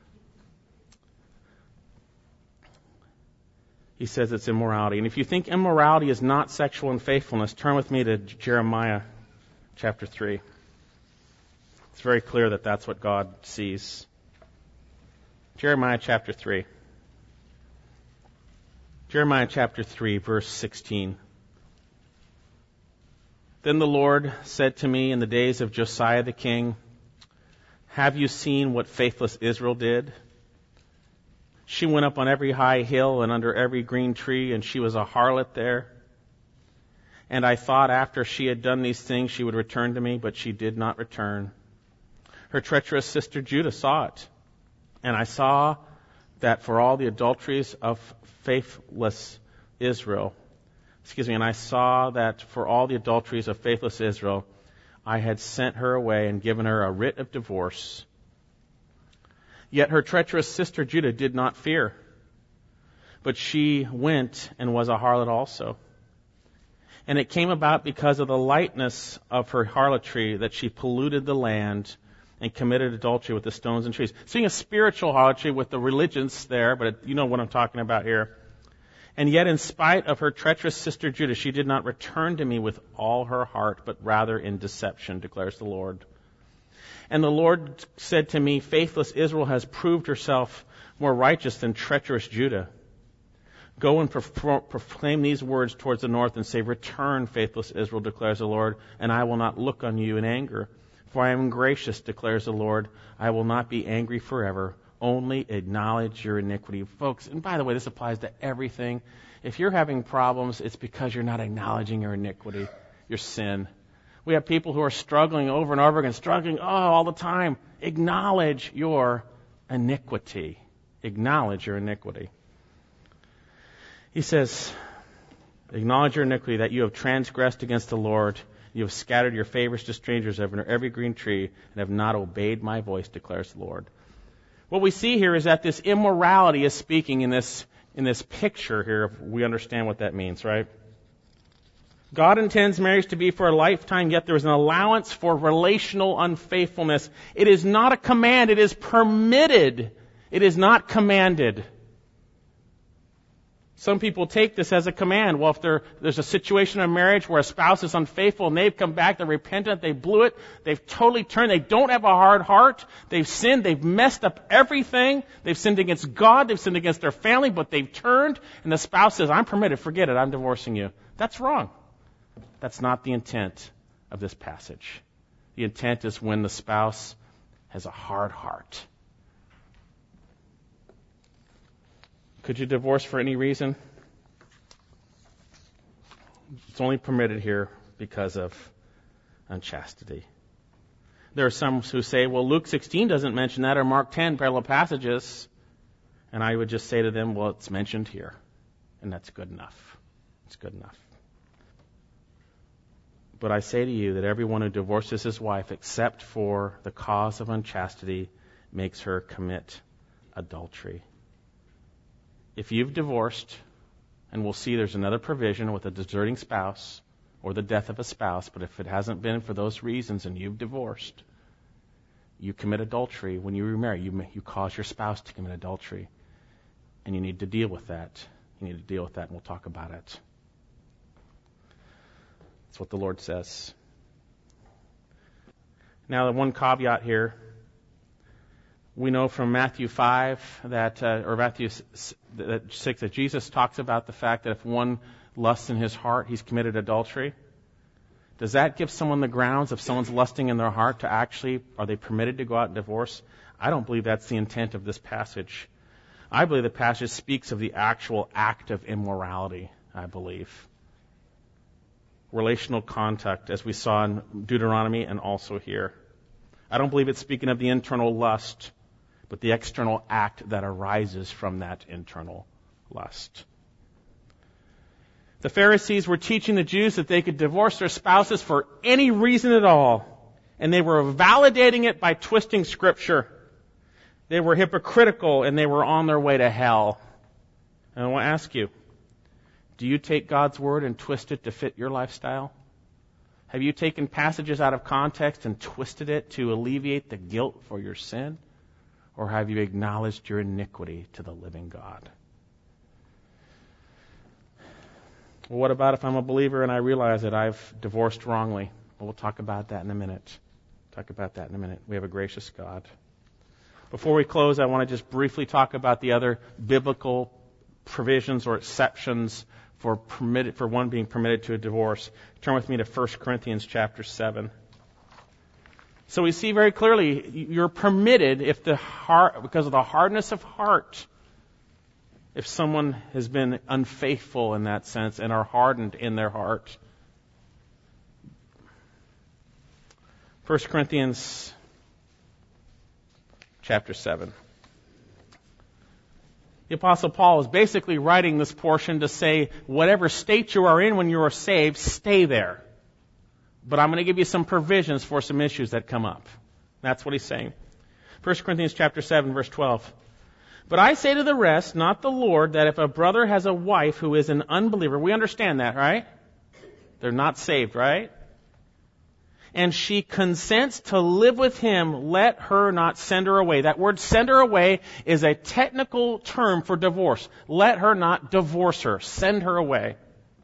He says it's immorality. And if you think immorality is not sexual unfaithfulness, turn with me to Jeremiah chapter three. It's very clear that that's what God sees. Jeremiah chapter three. Jeremiah chapter three, verse sixteen. Then the Lord said to me in the days of Josiah the king, have you seen what faithless Israel did? She went up on every high hill and under every green tree, and she was a harlot there. And I thought after she had done these things, she would return to me, but she did not return. Her treacherous sister Judah saw it. And I saw that for all the adulteries of faithless Israel, excuse me, and I saw that for all the adulteries of faithless Israel, I had sent her away and given her a writ of divorce. Yet her treacherous sister Judah did not fear, but she went and was a harlot also. And it came about because of the lightness of her harlotry that she polluted the land and committed adultery with the stones and trees. Seeing a spiritual harlotry with the religions there, but it, you know what I'm talking about here. And yet in spite of her treacherous sister Judah, she did not return to me with all her heart, but rather in deception, declares the Lord. And the Lord said to me, faithless Israel has proved herself more righteous than treacherous Judah. Go and pro- proclaim these words towards the north and say, return, faithless Israel, declares the Lord, and I will not look on you in anger. For I am gracious, declares the Lord. I will not be angry forever. Only acknowledge your iniquity. Folks, and by the way, this applies to everything. If you're having problems, it's because you're not acknowledging your iniquity, your sin. We have people who are struggling over and over again, struggling oh, all the time. Acknowledge your iniquity. Acknowledge your iniquity. He says, acknowledge your iniquity, that you have transgressed against the Lord. You have scattered your favors to strangers under every green tree and have not obeyed my voice, declares the Lord. What we see here is that this immorality is speaking in this, in this picture here. If we understand what that means, right? God intends marriage to be for a lifetime, yet there is an allowance for relational unfaithfulness. It is not a command, it is permitted. It is not commanded. Some people take this as a command. Well, if there, there's a situation in marriage where a spouse is unfaithful and they've come back, they're repentant, they blew it, they've totally turned, they don't have a hard heart, they've sinned, they've messed up everything, they've sinned against God, they've sinned against their family, but they've turned, and the spouse says, I'm permitted, forget it, I'm divorcing you. That's wrong. That's not the intent of this passage. The intent is when the spouse has a hard heart. Could you divorce for any reason? It's only permitted here because of unchastity. There are some who say, well, Luke sixteen doesn't mention that, or Mark ten, parallel passages. And I would just say to them, well, it's mentioned here. And that's good enough. It's good enough. But I say to you that everyone who divorces his wife except for the cause of unchastity makes her commit adultery. If you've divorced, and we'll see there's another provision with a deserting spouse or the death of a spouse, but if it hasn't been for those reasons and you've divorced, you commit adultery. When you remarry, you, you cause your spouse to commit adultery. And you need to deal with that. You need to deal with that, and we'll talk about it. That's what the Lord says. Now, the one caveat here. We know from Matthew five that, uh, or Matthew six, that Jesus talks about the fact that if one lusts in his heart, he's committed adultery. Does that give someone the grounds, if someone's lusting in their heart, to actually, are they permitted to go out and divorce? I don't believe that's the intent of this passage. I believe the passage speaks of the actual act of immorality, I believe. Relational contact, as we saw in Deuteronomy and also here. I don't believe it's speaking of the internal lust, but the external act that arises from that internal lust. The Pharisees were teaching the Jews that they could divorce their spouses for any reason at all, and they were validating it by twisting Scripture. They were hypocritical, and they were on their way to hell. And I want to ask you, do you take God's Word and twist it to fit your lifestyle? Have you taken passages out of context and twisted it to alleviate the guilt for your sin? Or have you acknowledged your iniquity to the living God? Well, what about if I'm a believer and I realize that I've divorced wrongly? Well, we'll talk about that in a minute. Talk about that in a minute. We have a gracious God. Before we close, I want to just briefly talk about the other biblical provisions or exceptions for permitted for one being permitted to a divorce. Turn with me to First Corinthians chapter seven. So we see very clearly you're permitted if the heart, because of the hardness of heart, if someone has been unfaithful in that sense and are hardened in their heart. First Corinthians chapter seven. The Apostle Paul is basically writing this portion to say, whatever state you are in when you are saved, stay there. But I'm going to give you some provisions for some issues that come up. That's what he's saying. First Corinthians chapter seven, verse twelve. But I say to the rest, not the Lord, that if a brother has a wife who is an unbeliever, we understand that, right? They're not saved, right? and she consents to live with him, let her not send her away. That word send her away is a technical term for divorce. Let her not divorce her. Send her away.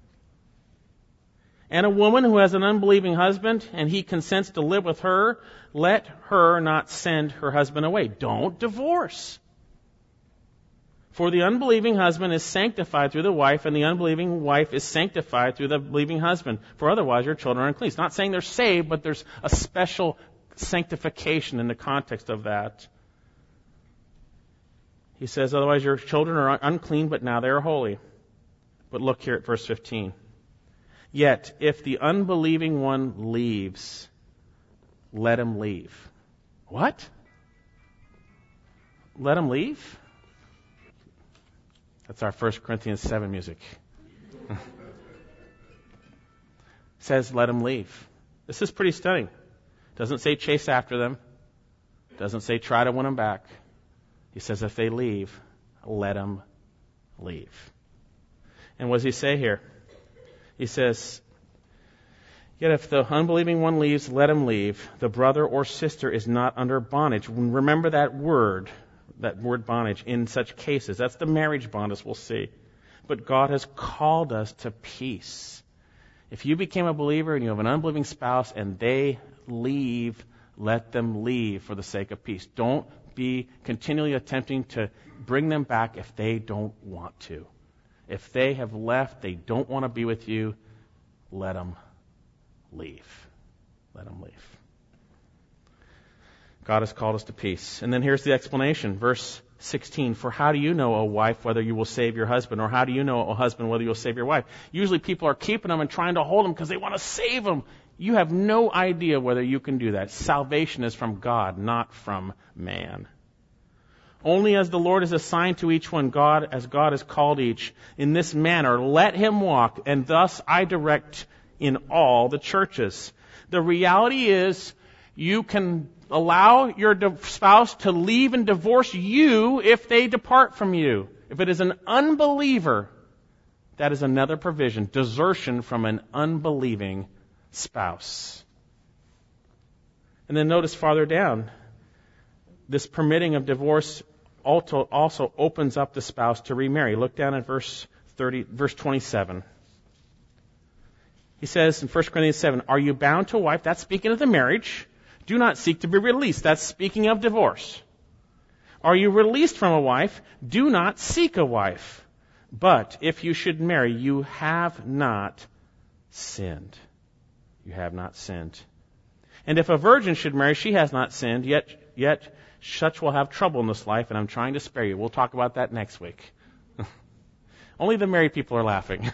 And a woman who has an unbelieving husband and he consents to live with her, let her not send her husband away. Don't divorce. For the unbelieving husband is sanctified through the wife, and the unbelieving wife is sanctified through the believing husband. For otherwise your children are unclean. It's not saying they're saved, but there's a special sanctification in the context of that. He says, otherwise your children are unclean, but now they are holy. But look here at verse fifteen. Yet, if the unbelieving one leaves, let him leave. What? Let him leave? That's our First Corinthians seven music. It says, let him leave. This is pretty stunning. Doesn't say chase after them. Doesn't say try to win them back. He says, if they leave, let them leave. And what does he say here? He says, yet if the unbelieving one leaves, let him leave. The brother or sister is not under bondage. Remember that word. That word bondage in such cases. That's the marriage bond, as we'll see. But God has called us to peace. If you became a believer and you have an unbelieving spouse and they leave, let them leave for the sake of peace. Don't be continually attempting to bring them back if they don't want to. If they have left, they don't want to be with you, let them leave. Let them leave. God has called us to peace. And then here's the explanation. Verse sixteen. For how do you know, O wife, whether you will save your husband? Or how do you know, O husband, whether you'll save your wife? Usually people are keeping them and trying to hold them because they want to save them. You have no idea whether you can do that. Salvation is from God, not from man. Only as the Lord has assigned to each one, God, as God has called each, in this manner, let him walk, and thus I direct in all the churches. The reality is, you can allow your spouse to leave and divorce you if they depart from you. If it is an unbeliever, that is another provision, desertion from an unbelieving spouse. And then notice farther down, this permitting of divorce also opens up the spouse to remarry. Look down at verse thirty, verse twenty-seven. He says in First Corinthians seven, are you bound to a wife? That's speaking of the marriage. Do not seek to be released. That's speaking of divorce. Are you released from a wife? Do not seek a wife. But if you should marry, you have not sinned. You have not sinned. And if a virgin should marry, she has not sinned, yet, yet such will have trouble in this life, and I'm trying to spare you. We'll talk about that next week. Only the married people are laughing.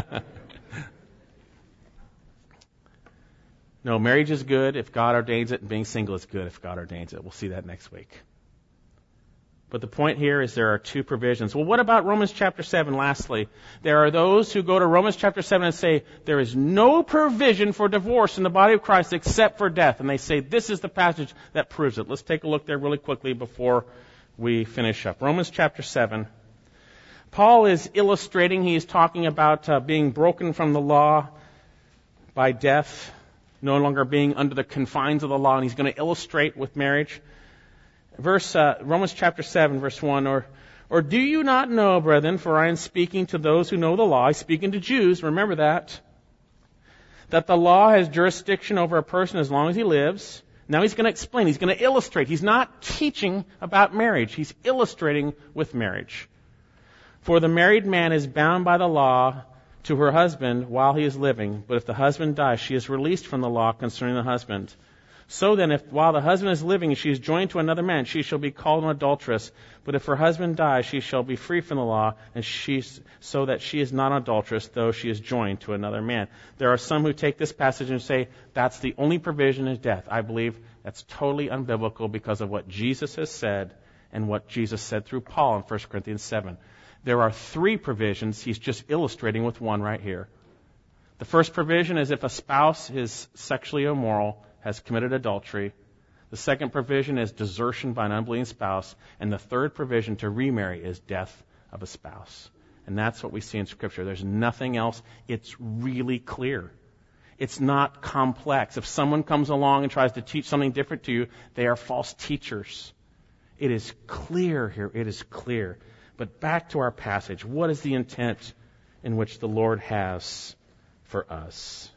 No, marriage is good if God ordains it, and being single is good if God ordains it. We'll see that next week. But the point here is there are two provisions. Well, what about Romans chapter seven, lastly? There are those who go to Romans chapter seven and say, there is no provision for divorce in the body of Christ except for death. And they say, this is the passage that proves it. Let's take a look there really quickly before we finish up. Romans chapter seven. Paul is illustrating, he is talking about uh, being broken from the law by death, no longer being under the confines of the law, and he's going to illustrate with marriage. Verse uh, Romans chapter seven, verse one, or or do you not know, brethren, for I am speaking to those who know the law, I'm speaking to Jews, remember that, that the law has jurisdiction over a person as long as he lives. Now he's going to explain, he's going to illustrate. He's not teaching about marriage, he's illustrating with marriage. For the married man is bound by the law to her husband while he is living, but if the husband dies, she is released from the law concerning the husband. So then, if while the husband is living, she is joined to another man, she shall be called an adulteress. But if her husband dies, she shall be free from the law, and she, so that she is not an adulteress, though she is joined to another man. There are some who take this passage and say, that's the only provision is death. I believe that's totally unbiblical because of what Jesus has said and what Jesus said through Paul in First Corinthians seven. There are three provisions. He's just illustrating with one right here. The first provision is if a spouse is sexually immoral, has committed adultery. The second provision is desertion by an unbelieving spouse. And the third provision to remarry is death of a spouse. And that's what we see in Scripture. There's nothing else. It's really clear. It's not complex. If someone comes along and tries to teach something different to you, they are false teachers. It is clear here. It is clear. But back to our passage. What is the intent in which the Lord has for us?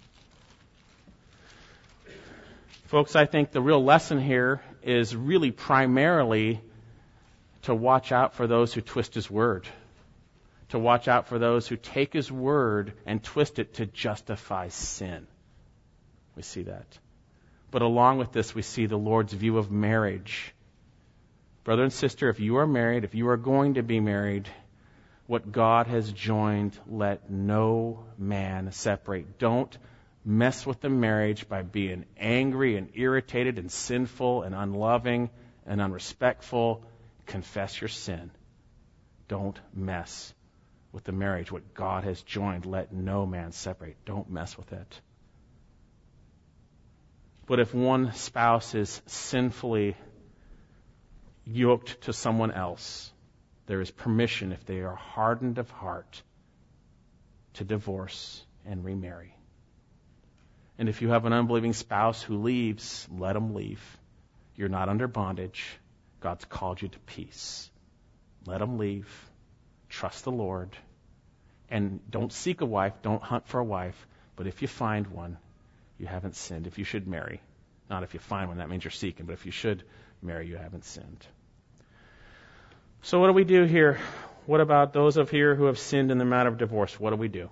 Folks, I think the real lesson here is really primarily to watch out for those who twist His Word. To watch out for those who take His Word and twist it to justify sin. We see that. But along with this, we see the Lord's view of marriage. Brother and sister, if you are married, if you are going to be married, what God has joined, let no man separate. Don't mess with the marriage by being angry and irritated and sinful and unloving and unrespectful. Confess your sin. Don't mess with the marriage. What God has joined, let no man separate. Don't mess with it. But if one spouse is sinfully yoked to someone else, there is permission, if they are hardened of heart, to divorce and remarry. And if you have an unbelieving spouse who leaves, let them leave. You're not under bondage. God's called you to peace. Let them leave. Trust the Lord. And don't seek a wife. Don't hunt for a wife. But if you find one, you haven't sinned. If you should marry. Not if you find one, that means you're seeking. But if you should marry, you haven't sinned. So what do we do here? What about those of here who have sinned in the matter of divorce? What do we do?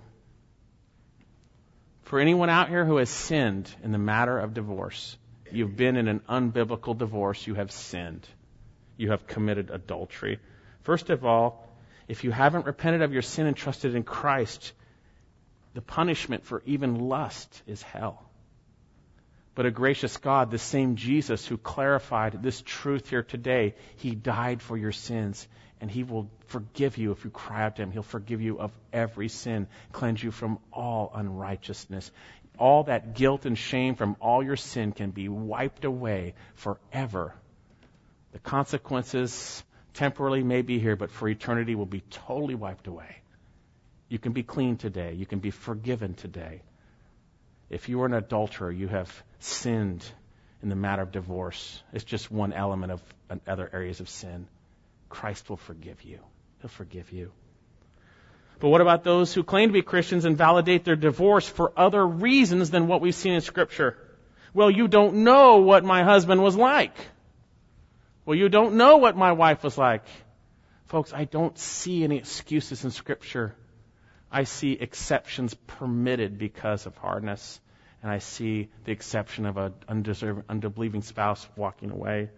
For anyone out here who has sinned in the matter of divorce, you've been in an unbiblical divorce, you have sinned. You have committed adultery. First of all, if you haven't repented of your sin and trusted in Christ, the punishment for even lust is hell. But a gracious God, the same Jesus who clarified this truth here today, He died for your sins, and He will forgive you if you cry out to Him. He'll forgive you of every sin, cleanse you from all unrighteousness. All that guilt and shame from all your sin can be wiped away forever. The consequences temporarily may be here, but for eternity will be totally wiped away. You can be clean today. You can be forgiven today. If you are an adulterer, you have sinned in the matter of divorce. It's just one element of other areas of sin. Christ will forgive you. He'll forgive you. But what about those who claim to be Christians and validate their divorce for other reasons than what we've seen in Scripture? Well, you don't know what my husband was like. Well, you don't know what my wife was like. Folks, I don't see any excuses in Scripture. I see exceptions permitted because of hardness. And I see the exception of an undeserving, unbelieving spouse walking away.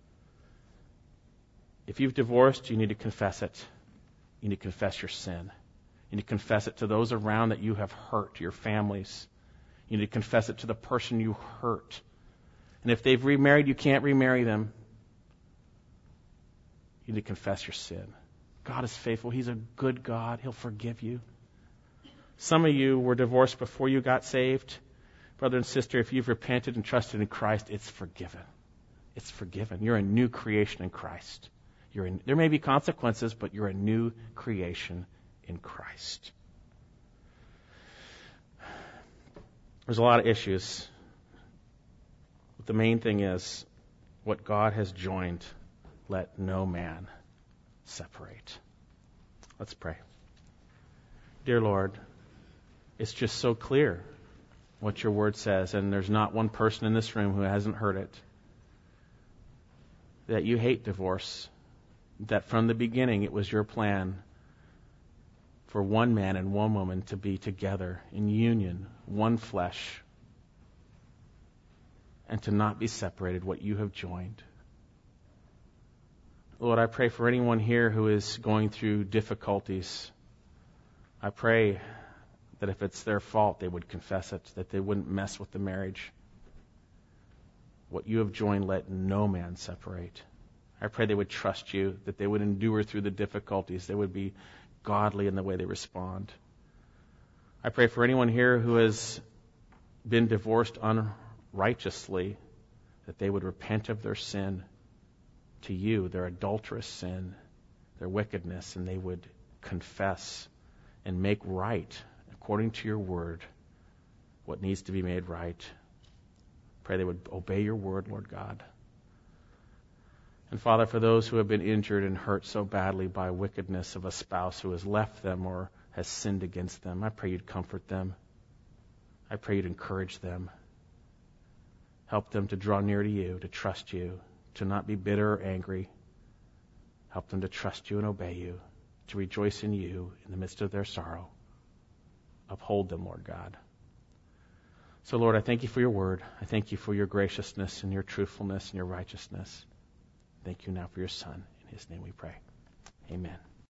If you've divorced, you need to confess it. You need to confess your sin. You need to confess it to those around that you have hurt, your families. You need to confess it to the person you hurt. And if they've remarried, you can't remarry them. You need to confess your sin. God is faithful. He's a good God. He'll forgive you. Some of you were divorced before you got saved. Brother and sister, if you've repented and trusted in Christ, it's forgiven. It's forgiven. You're a new creation in Christ. You're in, there may be consequences, but you're a new creation in Christ. There's a lot of issues. But the main thing is, what God has joined, let no man separate. Let's pray. Dear Lord, it's just so clear what your word says, and there's not one person in this room who hasn't heard it, that you hate divorce, that from the beginning it was your plan for one man and one woman to be together in union, one flesh, and to not be separated, what you have joined. Lord, I pray for anyone here who is going through difficulties. I pray that if it's their fault, they would confess it, that they wouldn't mess with the marriage. What you have joined, let no man separate. I pray they would trust you, that they would endure through the difficulties. They would be godly in the way they respond. I pray for anyone here who has been divorced unrighteously, that they would repent of their sin to you, their adulterous sin, their wickedness, and they would confess and make right, according to your word, what needs to be made right. Pray they would obey your word, Lord God. And Father, for those who have been injured and hurt so badly by wickedness of a spouse who has left them or has sinned against them, I pray you'd comfort them. I pray you'd encourage them. Help them to draw near to you, to trust you, to not be bitter or angry. Help them to trust you and obey you, to rejoice in you in the midst of their sorrow. Uphold them, Lord God. So, Lord, I thank you for your word. I thank you for your graciousness and your truthfulness and your righteousness. Thank you now for your Son. In his name we pray. Amen.